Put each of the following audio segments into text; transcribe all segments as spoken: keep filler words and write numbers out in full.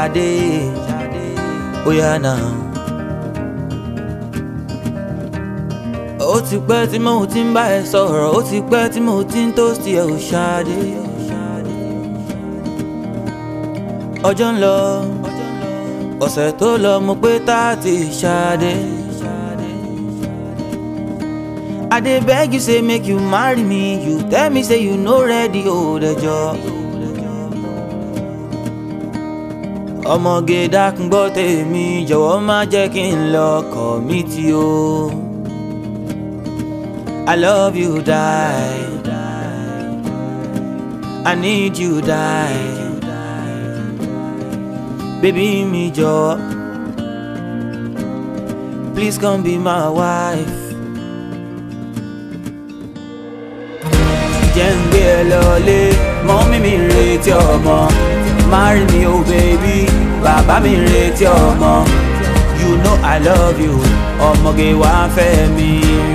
Ṣadé, ó yá now. Ó ti pẹ́ tí mo ti ń bá ẹ sọ̀rọ̀, ó ti pẹ́ tí mo ti ń toast ẹ ò Ṣadé. Ọjọ́ ń lọ, ọ̀sẹ̀ tó lọ mo pé thirty Ṣadé. I dey beg you say make you marry me, you tell me say you no ready, oh dẹjọ́. Ọmọge dákun gbọ́ tèmi, jọ̀wọ́ má jẹ́ kí n lọ commit o. I love you die, I need you die. Baby mi jọ̀wọ́, please come be my wife. Jẹ́ n gbé ẹ lọlé, mọ́mí mi retí ọmọ. Marry me oh baby, bàbá mi retí ọmọ. You know I love you, ọmọge wá fẹ́ mi.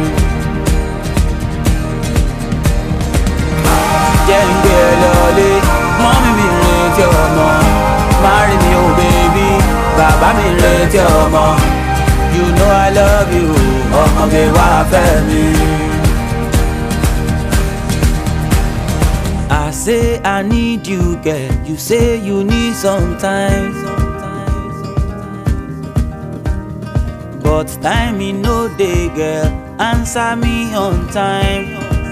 Jẹ́ n gbé ẹ lọlé, mọ́mí mi retí ọmọ. Marry me oh baby, bàbá mi retí ọmọ. You know I love you, ọmọge wá fẹ́ mi. I say I need you, girl. You say you need some time, but time me no dey, girl. Answer me on time.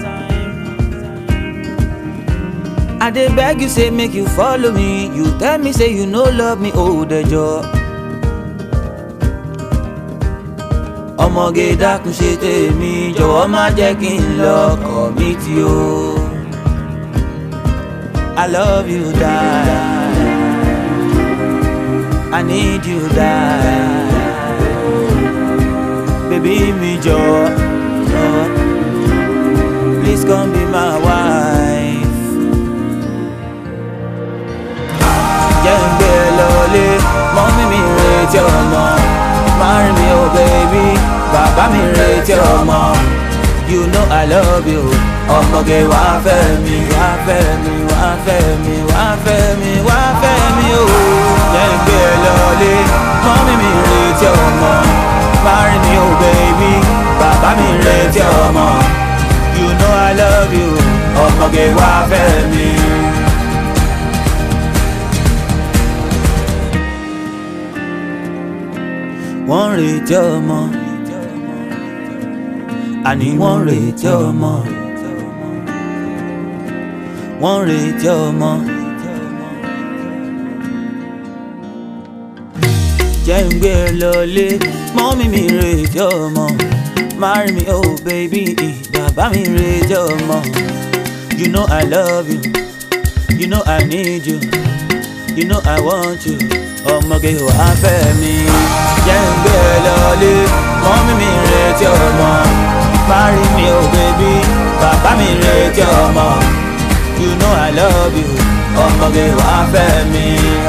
I dey beg you say make you follow me. You tell me say you no love me, oh dẹjọ́. Ọmọge dákun ṣe tèmi, jọ̀wọ́ má jẹ́ kí n lọ commit o. I love you die, I need you die. Baby mi jọ̀ọ́, please come be my wife. Jẹ́ n gbé ẹ lọlé, mọ́mí mi retí ọmọ. Marry me oh baby, bàbá mi retí ọmọ. You know I love you, ọmọge wá fẹ́ mi, wá fẹ́ mi, wá fẹ́ mi, wá fẹ́ mi, wá fẹ́ mi o. Jẹ́ n gbé ẹ lọlé, mọ́mí mi retí ọmọ. Marry me oh baby, bàbá mi retí ọmọ. You know I love you, ọmọge wá fẹ́ mi. Wọ́n retí ọmọ, àní wọ́n retí ọmọ. Wọ́n retí ọmọ. Jẹ́ n gbé ẹ lọlé, mọ́mí mi retí ọmọ. Marry me oh baby, bàbá mi retí ọmọ. You know I love you, you know I need you, you know I want you, ọmọge wá fẹ́ mi. Jẹ́ n gbé ẹ lọlé, mọ́mí mi retí ọmọ. Marry me oh baby, bàbá mi retí ọmọ. You know I love you, ọmọge wá fẹ́ mi.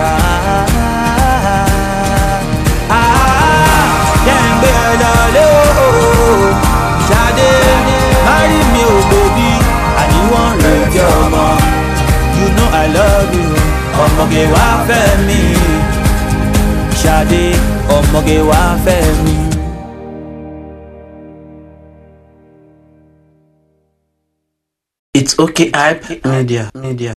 Jẹ́ n gbé ẹ lọlé ooo, Ṣadé. Marry me oh baby, àní wọ́n retí ọmọ. You know I love you, ọmọge wá fẹ́ mi. Ṣadé, ọmọge wá fẹ́ mi. It's okay hype media media.